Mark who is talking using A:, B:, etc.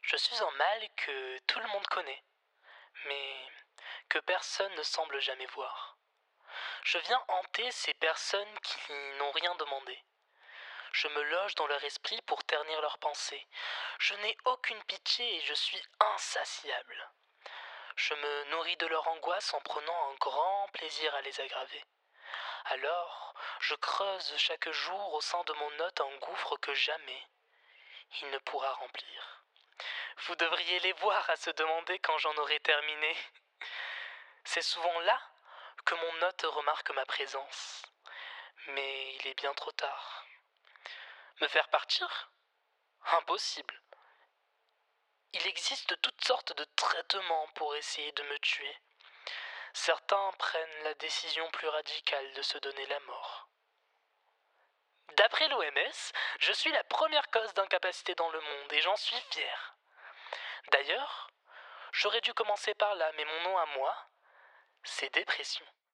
A: Je suis un mal que tout le monde connaît, mais que personne ne semble jamais voir. Je viens hanter ces personnes qui n'ont rien demandé. Je me loge dans leur esprit pour ternir leurs pensées. Je n'ai aucune pitié et je suis insatiable. Je me nourris de leur angoisse en prenant un grand plaisir à les aggraver. Alors, je creuse chaque jour au sein de mon hôte un gouffre que jamais il ne pourra remplir. Vous devriez les voir à se demander quand j'en aurai terminé. C'est souvent là que mon hôte remarque ma présence. Mais il est bien trop tard. Me faire partir ? Impossible. Il existe toutes sortes de traitements pour essayer de me tuer. Certains prennent la décision plus radicale de se donner la mort. D'après l'OMS, je suis la première cause d'incapacité dans le monde et j'en suis fier. D'ailleurs, j'aurais dû commencer par là, mais mon nom à moi, c'est dépression.